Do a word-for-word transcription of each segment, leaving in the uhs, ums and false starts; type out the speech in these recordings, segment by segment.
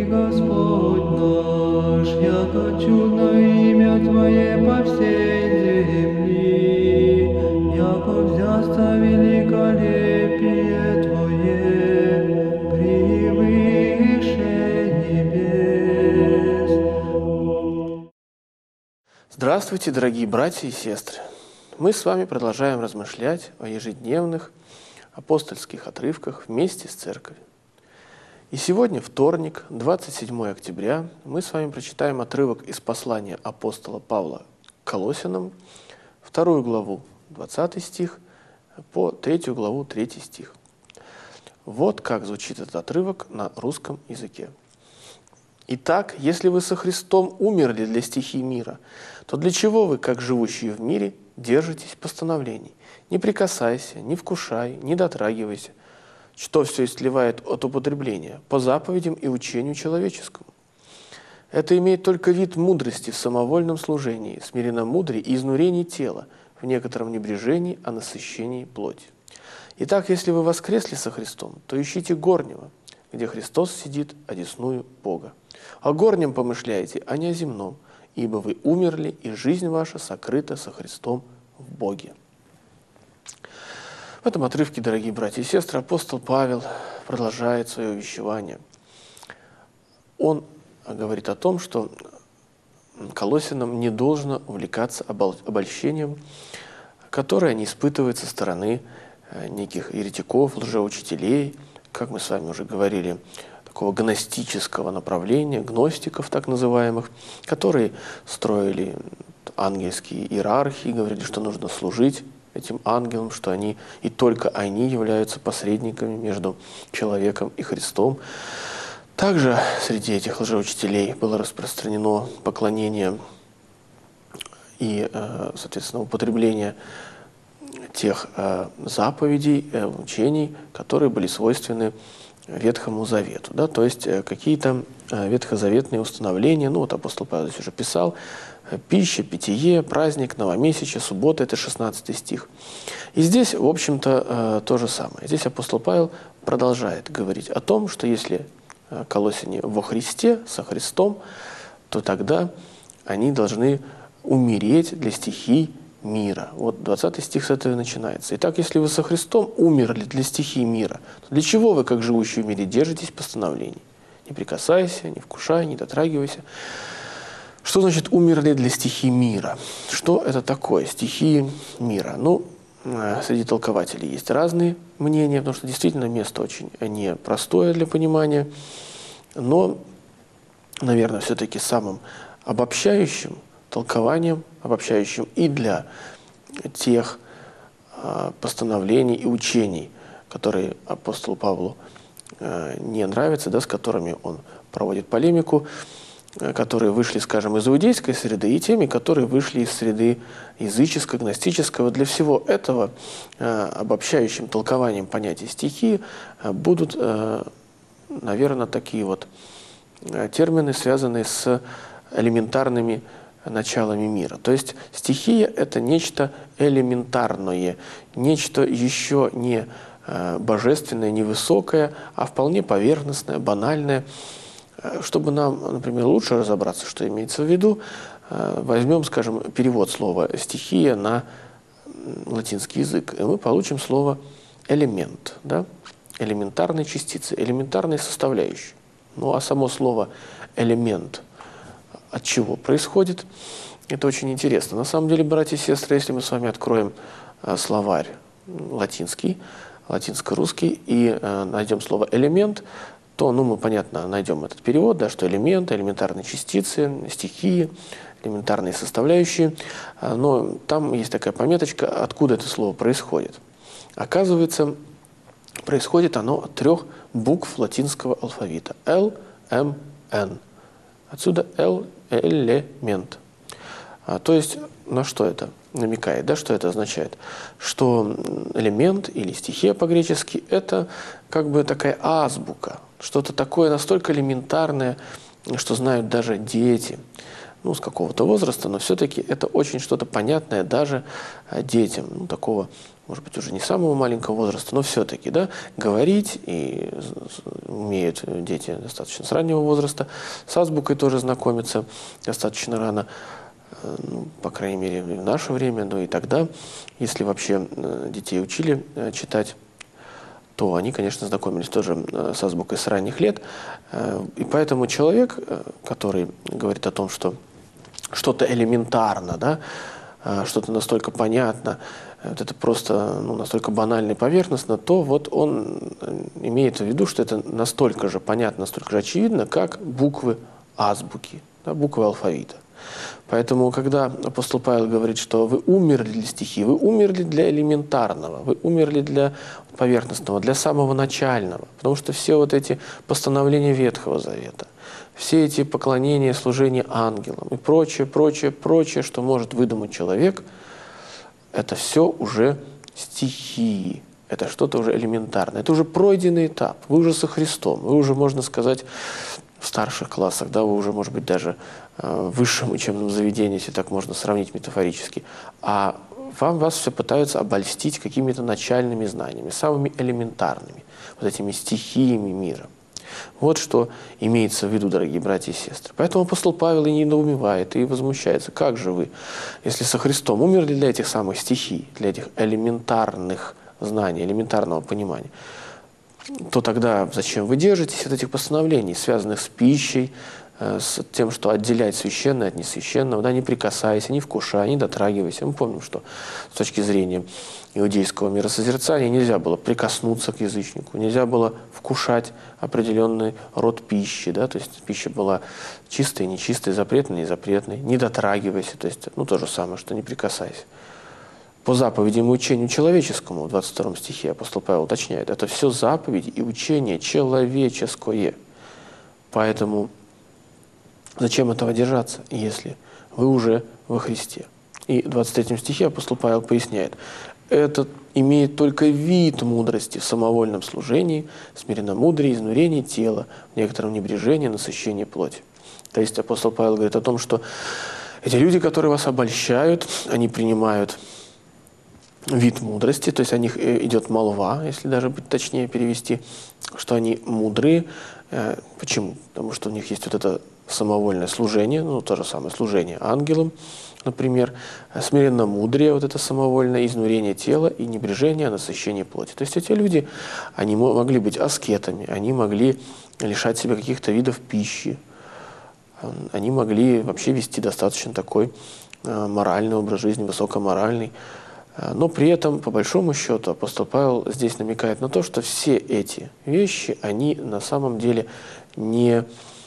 Господь наш, яко чудно имя Твое по всей земли, яко взяться великолепие Твое превыше небес. Здравствуйте, дорогие братья и сестры! Мы с вами продолжаем размышлять о ежедневных апостольских отрывках вместе с Церковью. И сегодня, вторник, двадцать седьмое октября, мы с вами прочитаем отрывок из послания апостола Павла к Колоссянам, вторую главу, двадцатый стих, по третью главу, третий стих. Вот как звучит этот отрывок на русском языке. «Итак, если вы со Христом умерли для стихий мира, то для чего вы, как живущие в мире, держитесь постановлений? Не прикасайся, не вкушай, не дотрагивайся, что все истлевает от употребления, по заповедям и учению человеческому. Это имеет только вид мудрости в самовольном служении, смиренномудрии и изнурении тела, в некотором небрежении о насыщении плоти. Итак, если вы воскресли со Христом, то ищите горнего, где Христос сидит одесную Бога. О горнем помышляйте, а не о земном, ибо вы умерли, и жизнь ваша сокрыта со Христом в Боге». В этом отрывке, дорогие братья и сестры, апостол Павел продолжает свое увещевание. Он говорит о том, что колоссянам не должно увлекаться обольщением, которое они испытывают со стороны неких еретиков, лжеучителей, как мы с вами уже говорили, такого гностического направления, гностиков так называемых, которые строили ангельские иерархии, говорили, что нужно служить этим ангелам, что они и только они являются посредниками между человеком и Христом. Также среди этих лжеучителей было распространено поклонение и, соответственно, употребление тех заповедей, учений, которые были свойственны Ветхому Завету. Да? То есть какие-то ветхозаветные установления, ну вот апостол Павел здесь уже писал, пища, питье, праздник, новомесячие, суббота, это шестнадцатый стих. И здесь, в общем-то, то же самое. Здесь апостол Павел продолжает говорить о том, что если колоссяне во Христе, со Христом, то тогда они должны умереть для стихий мира. Вот двадцатый стих с этого и начинается. «Итак, если вы со Христом умерли для стихий мира, то для чего вы, как живущие в мире, держитесь постановлений? Не прикасайся, не вкушай, не дотрагивайся». Что значит «умерли для стихий мира»? Что это такое стихии мира? Ну, среди толкователей есть разные мнения, потому что действительно место очень непростое для понимания, но, наверное, все-таки самым обобщающим толкованием, обобщающим и для тех э, постановлений и учений, которые апостолу Павлу э, не нравятся, да, с которыми он проводит полемику, э, которые вышли, скажем, из иудейской среды, и теми, которые вышли из среды языческой, гностического. Для всего этого э, обобщающим толкованием понятия стихии э, будут, э, наверное, такие вот э, термины, связанные с элементарными началами мира. То есть стихия – это нечто элементарное, нечто еще не э, божественное, не высокое, а вполне поверхностное, банальное. Чтобы нам, например, лучше разобраться, что имеется в виду, э, возьмем, скажем, перевод слова «стихия» на латинский язык, и мы получим слово «элемент», да? Элементарные частицы, элементарные составляющие. Ну а само слово «элемент» от чего происходит? Это очень интересно. На самом деле, братья и сестры, если мы с вами откроем э, словарь латинский, латинско-русский, и э, найдем слово «элемент», то, ну, мы, понятно, найдем этот перевод, да, что элементы, элементарные частицы, стихии, элементарные составляющие. Э, но там есть такая пометочка, откуда это слово происходит. Оказывается, происходит оно от трех букв латинского алфавита. Л, М, Н. Отсюда «л» – элемент. А, то есть, на что это намекает, да, что это означает? Что элемент или стихия по-гречески – это как бы такая азбука, что-то такое настолько элементарное, что знают даже дети, ну, с какого-то возраста, но все-таки это очень что-то понятное даже детям, ну, такого может быть, уже не самого маленького возраста, но все-таки, да, говорить, и умеют дети достаточно с раннего возраста, с азбукой тоже знакомятся достаточно рано, ну, по крайней мере, в наше время, но и тогда, если вообще детей учили читать, то они, конечно, знакомились тоже с азбукой с ранних лет. И поэтому человек, который говорит о том, что что-то элементарно, да, что-то настолько понятно, вот это просто ну, настолько банально и поверхностно, то вот он имеет в виду, что это настолько же понятно, настолько же очевидно, как буквы азбуки, да, буквы алфавита. Поэтому, когда апостол Павел говорит, что вы умерли для стихии, вы умерли для элементарного, вы умерли для поверхностного, для самого начального, потому что все вот эти постановления Ветхого Завета, все эти поклонения, служения ангелам и прочее, прочее, прочее, что может выдумать человек, это все уже стихии, это что-то уже элементарное, это уже пройденный этап, вы уже со Христом, вы уже, можно сказать, в старших классах, да, вы уже, может быть, даже э, в высшем учебном заведении, если так можно сравнить метафорически, а вам, вас все пытаются обольстить какими-то начальными знаниями, самыми элементарными, вот этими стихиями мира. Вот что имеется в виду, дорогие братья и сестры. Поэтому апостол Павел и недоумевает, и возмущается. Как же вы, если со Христом умерли для этих самых стихий, для этих элементарных знаний, элементарного понимания, то тогда зачем вы держитесь от этих постановлений, связанных с пищей, с тем, что отделять священное от несвященного, да, не прикасайся, не вкушай, не дотрагивайся. Мы помним, что с точки зрения иудейского миросозерцания нельзя было прикоснуться к язычнику, нельзя было вкушать определенный род пищи, да, то есть пища была чистой, нечистой, запретной, незапретной, не дотрагивайся, то есть ну, то же самое, что не прикасайся. По заповедям и учению человеческому, в двадцать втором стихе апостол Павел уточняет, это все заповеди и учение человеческое. Поэтому зачем этого держаться, если вы уже во Христе? И в двадцать третьем стихе апостол Павел поясняет, это имеет только вид мудрости в самовольном служении, смиренномудрии, изнурении тела, в некотором небрежении, насыщении плоти. То есть апостол Павел говорит о том, что эти люди, которые вас обольщают, они принимают вид мудрости, то есть о них идет молва, если даже быть точнее перевести, что они мудрые. Почему? Потому что у них есть вот это самовольное служение, ну то же самое служение ангелам, например, смиренно-мудрее, вот это самовольное изнурение тела и небрежение, насыщение плоти. То есть эти люди, они могли быть аскетами, они могли лишать себя каких-то видов пищи, они могли вообще вести достаточно такой моральный образ жизни, высокоморальный. Но при этом, по большому счету, апостол Павел здесь намекает на то, что все эти вещи, они на самом деле не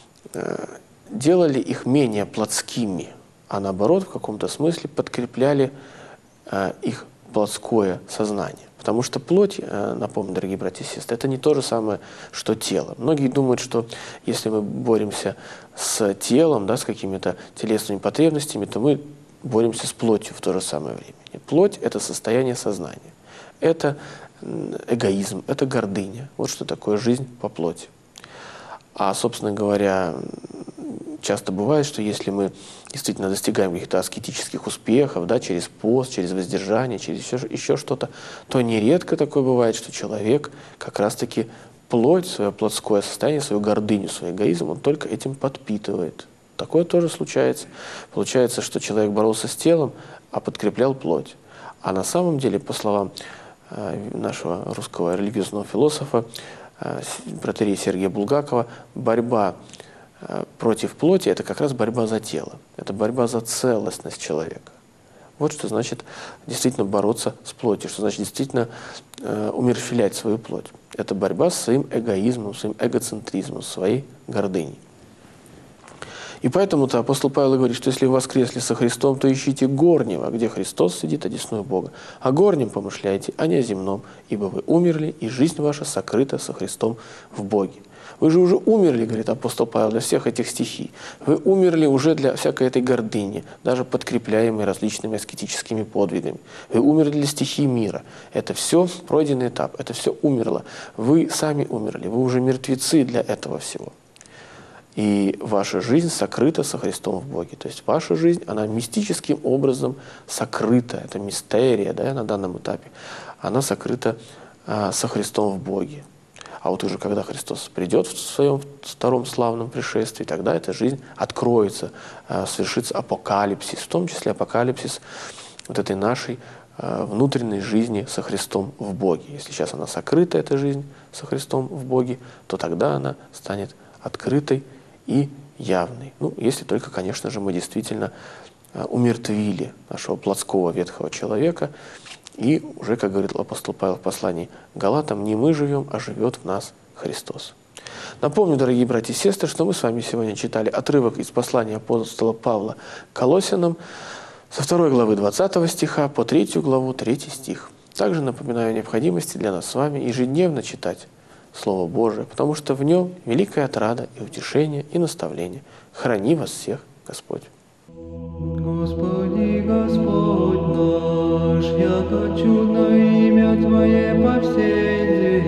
делали их менее плотскими, а наоборот, в каком-то смысле подкрепляли их плотское сознание. Потому что плоть, напомню, дорогие братья и сестры, это не то же самое, что тело. Многие думают, что если мы боремся с телом, да, с какими-то телесными потребностями, то мы боремся с плотью в то же самое время. Плоть – это состояние сознания, это эгоизм, это гордыня. Вот что такое жизнь по плоти. А, собственно говоря, часто бывает, что если мы действительно достигаем каких-то аскетических успехов, да, через пост, через воздержание, через еще, еще что-то, то нередко такое бывает, что человек как раз-таки плоть, свое плотское состояние, свою гордыню, свой эгоизм, он только этим подпитывает. Такое тоже случается. Получается, что человек боролся с телом, а подкреплял плоть. А на самом деле, по словам нашего русского религиозного философа, протоиерея Сергия Булгакова, борьба против плоти – это как раз борьба за тело. Это борьба за целостность человека. Вот что значит действительно бороться с плотью, что значит действительно умерщвлять свою плоть. Это борьба с своим эгоизмом, своим эгоцентризмом, своей гордыней. И поэтому-то апостол Павел говорит, что если вы воскресли со Христом, то ищите горнего, где Христос сидит одесную Бога. О горнем помышляйте, а не о земном, ибо вы умерли, и жизнь ваша сокрыта со Христом в Боге. Вы же уже умерли, говорит апостол Павел, для всех этих стихий. Вы умерли уже для всякой этой гордыни, даже подкрепляемой различными аскетическими подвигами. Вы умерли для стихий мира. Это все пройденный этап, это все умерло. Вы сами умерли, вы уже мертвецы для этого всего. И ваша жизнь сокрыта со Христом в Боге. То есть ваша жизнь, она мистическим образом сокрыта. Это мистерия, да, на данном этапе. она сокрыта а, со Христом в Боге. А вот уже когда Христос придет в своем втором славном пришествии, тогда эта жизнь откроется, а, свершится апокалипсис, в том числе апокалипсис вот этой нашей а, внутренней жизни со Христом в Боге. Если сейчас она сокрыта, эта жизнь со Христом в Боге, то тогда она станет открытой и явной. Ну, если только, конечно же, мы действительно умертвили нашего плотского ветхого человека, и уже, как говорит апостол Павел в послании к Галатам, не мы живем, а живет в нас Христос. Напомню, дорогие братья и сестры, что мы с вами сегодня читали отрывок из послания апостола Павла к Колоссянам со второй главы двадцатого стиха по третью главу, третий стих. Также напоминаю о необходимости для нас с вами ежедневно читать Слово Божие, потому что в нем великая отрада и утешение, и наставление. Храни вас всех Господь. Господи, Господь наш, яко чудно имя Твое по всей земле.